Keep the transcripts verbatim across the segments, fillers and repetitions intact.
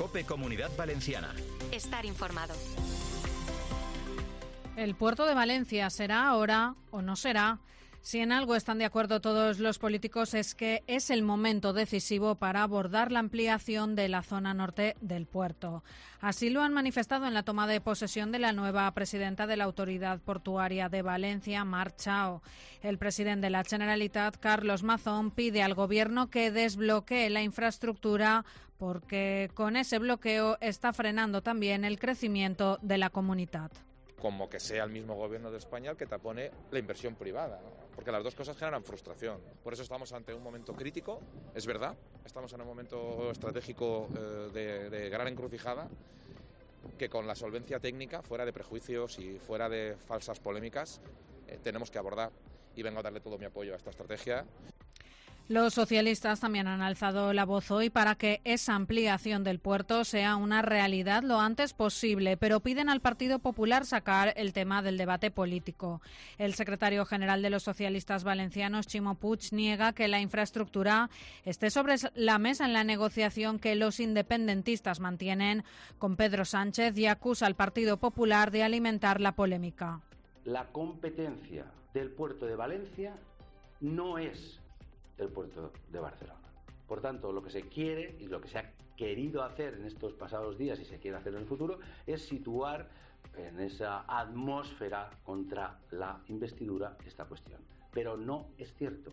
COPE Comunidad Valenciana. Estar informado. El puerto de Valencia será ahora o no será. Si en algo están de acuerdo todos los políticos es que es el momento decisivo para abordar la ampliación de la zona norte del puerto. Así lo han manifestado en la toma de posesión de la nueva presidenta de la Autoridad Portuaria de Valencia, Mar Chao. El presidente de la Generalitat, Carlos Mazón, pide al Gobierno que desbloquee la infraestructura porque con ese bloqueo está frenando también el crecimiento de la comunidad. Como que sea el mismo gobierno de España el que tapone la inversión privada, ¿no? Porque las dos cosas generan frustración. Por eso estamos ante un momento crítico, es verdad, estamos en un momento estratégico eh, de, de gran encrucijada, que con la solvencia técnica, fuera de prejuicios y fuera de falsas polémicas, eh, tenemos que abordar. Y vengo a darle todo mi apoyo a esta estrategia. Los socialistas también han alzado la voz hoy para que esa ampliación del puerto sea una realidad lo antes posible, pero piden al Partido Popular sacar el tema del debate político. El secretario general de los socialistas valencianos, Ximo Puig, niega que la infraestructura esté sobre la mesa en la negociación que los independentistas mantienen con Pedro Sánchez y acusa al Partido Popular de alimentar la polémica. La competencia del puerto de Valencia no es el puerto de Barcelona. Por tanto, lo que se quiere y lo que se ha querido hacer en estos pasados días y se quiere hacer en el futuro es situar en esa atmósfera contra la investidura esta cuestión. Pero no es cierto.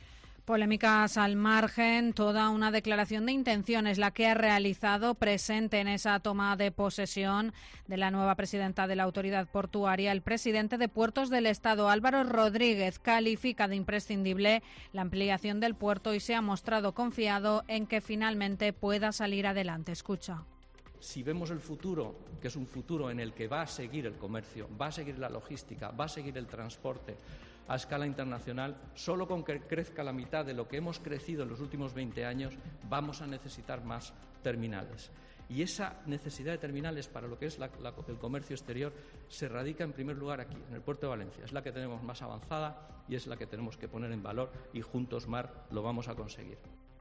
Polémicas al margen, toda una declaración de intenciones la que ha realizado presente en esa toma de posesión de la nueva presidenta de la Autoridad Portuaria. El presidente de Puertos del Estado, Álvaro Rodríguez, califica de imprescindible la ampliación del puerto y se ha mostrado confiado en que finalmente pueda salir adelante. Escucha. Si vemos el futuro, que es un futuro en el que va a seguir el comercio, va a seguir la logística, va a seguir el transporte a escala internacional, solo con que crezca la mitad de lo que hemos crecido en los últimos veinte años, vamos a necesitar más terminales. Y esa necesidad de terminales para lo que es la, la, el comercio exterior se radica en primer lugar aquí, en el puerto de Valencia. Es la que tenemos más avanzada y es la que tenemos que poner en valor y juntos, Mar, lo vamos a conseguir.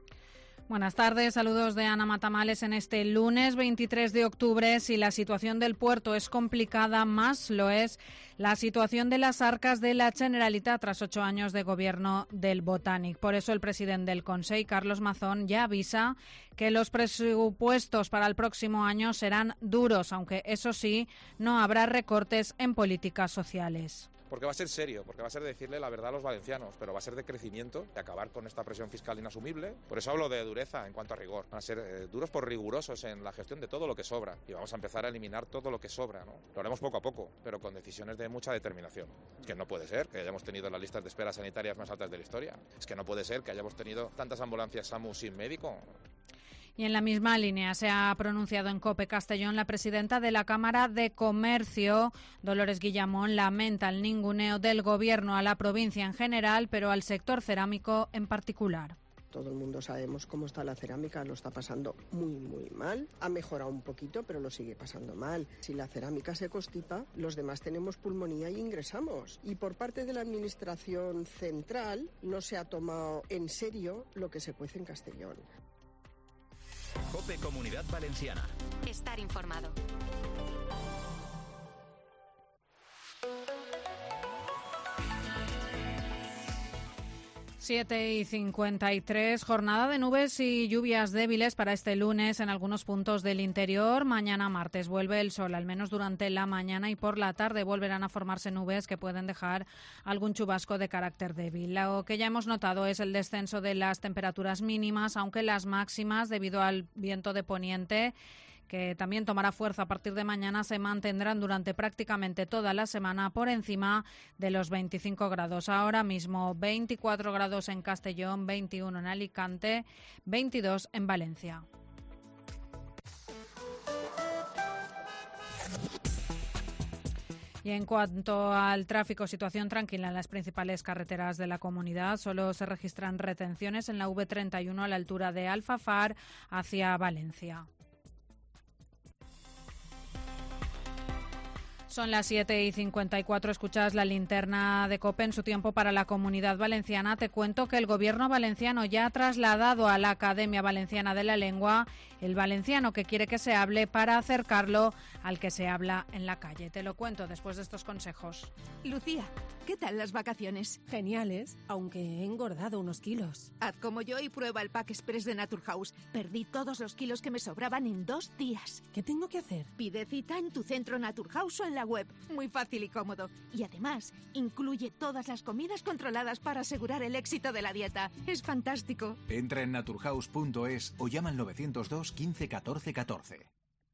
Buenas tardes, saludos de Ana Matamales en este lunes veintitrés de octubre. Si la situación del puerto es complicada, más lo es la situación de las arcas de la Generalitat tras ocho años de gobierno del Botànic. Por eso el presidente del Consell, Carlos Mazón, ya avisa que los presupuestos para el próximo año serán duros, aunque eso sí, no habrá recortes en políticas sociales. Porque va a ser serio, porque va a ser decirle la verdad a los valencianos, pero va a ser de crecimiento, de acabar con esta presión fiscal inasumible. Por eso hablo de dureza en cuanto a rigor. Van a ser eh, duros por rigurosos en la gestión de todo lo que sobra. Y vamos a empezar a eliminar todo lo que sobra, ¿no? Lo haremos poco a poco, pero con decisiones de mucha determinación. Es que no puede ser que hayamos tenido las listas de espera sanitarias más altas de la historia. Es que no puede ser que hayamos tenido tantas ambulancias SAMU sin médico. Y en la misma línea se ha pronunciado en COPE Castellón la presidenta de la Cámara de Comercio, Dolores Guillamón, lamenta el ninguneo del Gobierno a la provincia en general, pero al sector cerámico en particular. Todo el mundo sabemos cómo está la cerámica, lo está pasando muy, muy mal. Ha mejorado un poquito, pero lo sigue pasando mal. Si la cerámica se constipa, los demás tenemos pulmonía y ingresamos. Y por parte de la Administración central no se ha tomado en serio lo que se cuece en Castellón. COPE Comunidad Valenciana. Estar informado. siete y cincuenta y tres, jornada de nubes y lluvias débiles para este lunes en algunos puntos del interior. Mañana martes vuelve el sol, al menos durante la mañana, y por la tarde volverán a formarse nubes que pueden dejar algún chubasco de carácter débil. Lo que ya hemos notado es el descenso de las temperaturas mínimas, aunque las máximas, debido al viento de poniente, que también tomará fuerza a partir de mañana, se mantendrán durante prácticamente toda la semana por encima de los veinticinco grados. Ahora mismo veinticuatro grados en Castellón, veintiuno en Alicante, veintidós en Valencia. Y en cuanto al tráfico, situación tranquila en las principales carreteras de la comunidad. Solo se registran retenciones en la V treinta y uno a la altura de Alfafar hacia Valencia. Son las siete y cincuenta y cuatro, escuchas la linterna de COPE en su tiempo para la Comunidad Valenciana. Te cuento que el Gobierno valenciano ya ha trasladado a la Academia Valenciana de la Lengua el valenciano que quiere que se hable para acercarlo al que se habla en la calle. Te lo cuento después de estos consejos. Lucía, ¿qué tal las vacaciones? Geniales, aunque he engordado unos kilos. Haz como yo y prueba el Pack Express de Naturhaus. Perdí todos los kilos que me sobraban en dos días. ¿Qué tengo que hacer? Pide cita en tu centro Naturhaus o en la web. Muy fácil y cómodo. Y además, incluye todas las comidas controladas para asegurar el éxito de la dieta. Es fantástico. Entra en naturhaus punto es o llama al nueve cero dos, quince, catorce, catorce.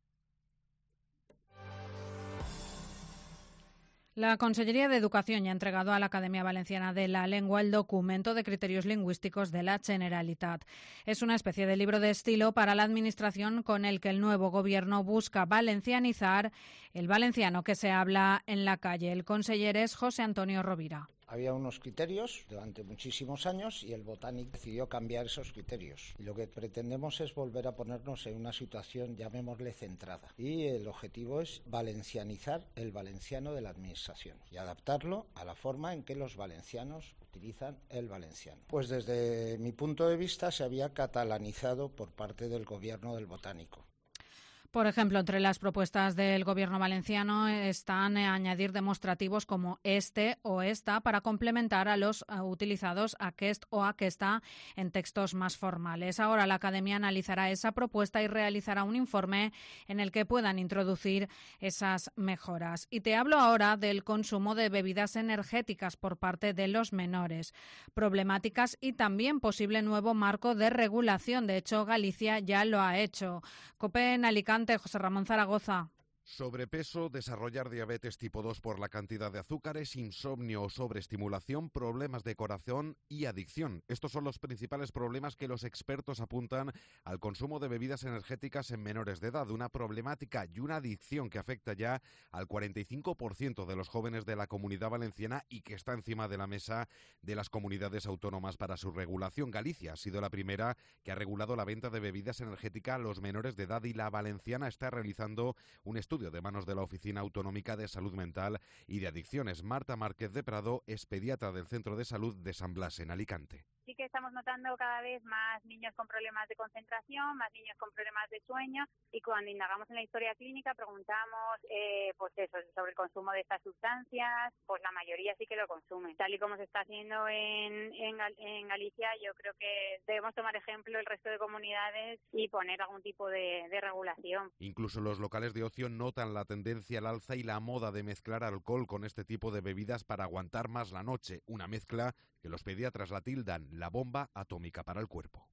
La Consellería de Educación ya ha entregado a la Academia Valenciana de la Lengua el documento de criterios lingüísticos de la Generalitat. Es una especie de libro de estilo para la Administración con el que el nuevo Gobierno busca valencianizar el valenciano que se habla en la calle. El conseller es José Antonio Rovira. Había unos criterios durante muchísimos años y el Botánic decidió cambiar esos criterios. Y lo que pretendemos es volver a ponernos en una situación, llamémosle, centrada. Y el objetivo es valencianizar el valenciano de la Administración y adaptarlo a la forma en que los valencianos utilizan el valenciano. Pues desde mi punto de vista se había catalanizado por parte del Gobierno del Botánico. Por ejemplo, entre las propuestas del Gobierno valenciano están añadir demostrativos como este o esta para complementar a los utilizados aquest o aquesta en textos más formales. Ahora la Academia analizará esa propuesta y realizará un informe en el que puedan introducir esas mejoras. Y te hablo ahora del consumo de bebidas energéticas por parte de los menores, problemáticas y también posible nuevo marco de regulación. De hecho, Galicia ya lo ha hecho. COPE en Alicante, José Ramón Zaragoza. Sobrepeso, desarrollar diabetes tipo dos por la cantidad de azúcares, insomnio o sobreestimulación, problemas de corazón y adicción. Estos son los principales problemas que los expertos apuntan al consumo de bebidas energéticas en menores de edad, una problemática y una adicción que afecta ya al cuarenta y cinco por ciento de los jóvenes de la Comunidad Valenciana y que está encima de la mesa de las comunidades autónomas para su regulación. Galicia ha sido la primera que ha regulado la venta de bebidas energéticas a los menores de edad y la valenciana está realizando un estudio de manos de la Oficina Autonómica de Salud Mental y de Adicciones. Marta Márquez de Prado es pediatra del Centro de Salud de San Blas, en Alicante. Sí que estamos notando cada vez más niños con problemas de concentración, más niños con problemas de sueño, y cuando indagamos en la historia clínica preguntamos eh, pues eso, sobre el consumo de estas sustancias, pues la mayoría sí que lo consumen. Tal y como se está haciendo en, en, en Galicia, yo creo que debemos tomar ejemplo el resto de comunidades y poner algún tipo de, de regulación. Incluso los locales de ocio notan la tendencia al alza y la moda de mezclar alcohol con este tipo de bebidas para aguantar más la noche, una mezcla que los pediatras la tildan la bomba atómica para el cuerpo.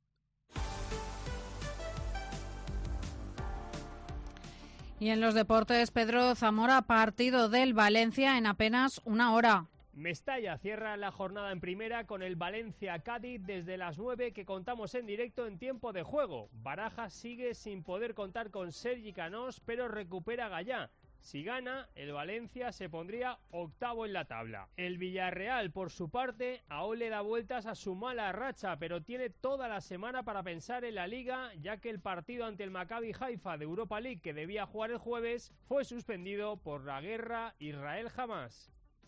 Y en los deportes, Pedro Zamora, partido del Valencia en apenas una hora. Mestalla cierra la jornada en primera con el Valencia-Cádiz desde las nueve que contamos en directo en tiempo de juego. Baraja sigue sin poder contar con Sergi Canós, pero recupera Gallá. Si gana, el Valencia se pondría octavo en la tabla. El Villarreal, por su parte, aún le da vueltas a su mala racha, pero tiene toda la semana para pensar en la Liga, ya que el partido ante el Maccabi Haifa de Europa League, que debía jugar el jueves, fue suspendido por la guerra Israel-Hamás.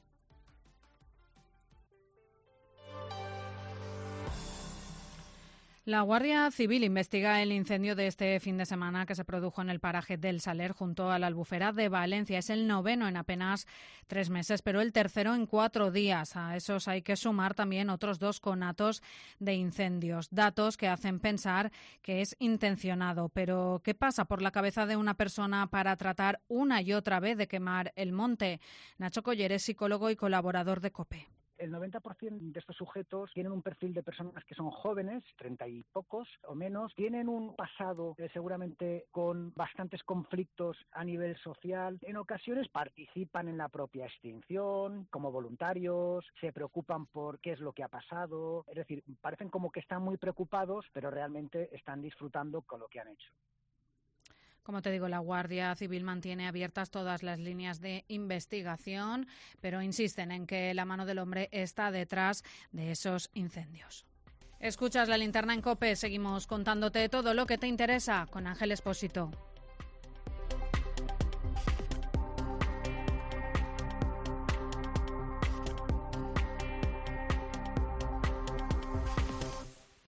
La Guardia Civil investiga el incendio de este fin de semana que se produjo en el paraje del Saler junto a la Albufera de Valencia. Es el noveno en apenas tres meses, pero el tercero en cuatro días. A esos hay que sumar también otros dos conatos de incendios. Datos que hacen pensar que es intencionado. Pero, ¿qué pasa por la cabeza de una persona para tratar una y otra vez de quemar el monte? Nacho Coller es psicólogo y colaborador de COPE. El noventa por ciento de estos sujetos tienen un perfil de personas que son jóvenes, treinta y pocos o menos, tienen un pasado eh, seguramente con bastantes conflictos a nivel social. En ocasiones participan en la propia extinción como voluntarios, se preocupan por qué es lo que ha pasado. Es decir, parecen como que están muy preocupados, pero realmente están disfrutando con lo que han hecho. Como te digo, la Guardia Civil mantiene abiertas todas las líneas de investigación, pero insisten en que la mano del hombre está detrás de esos incendios. Escuchas la linterna en COPE, seguimos contándote todo lo que te interesa con Ángel Expósito.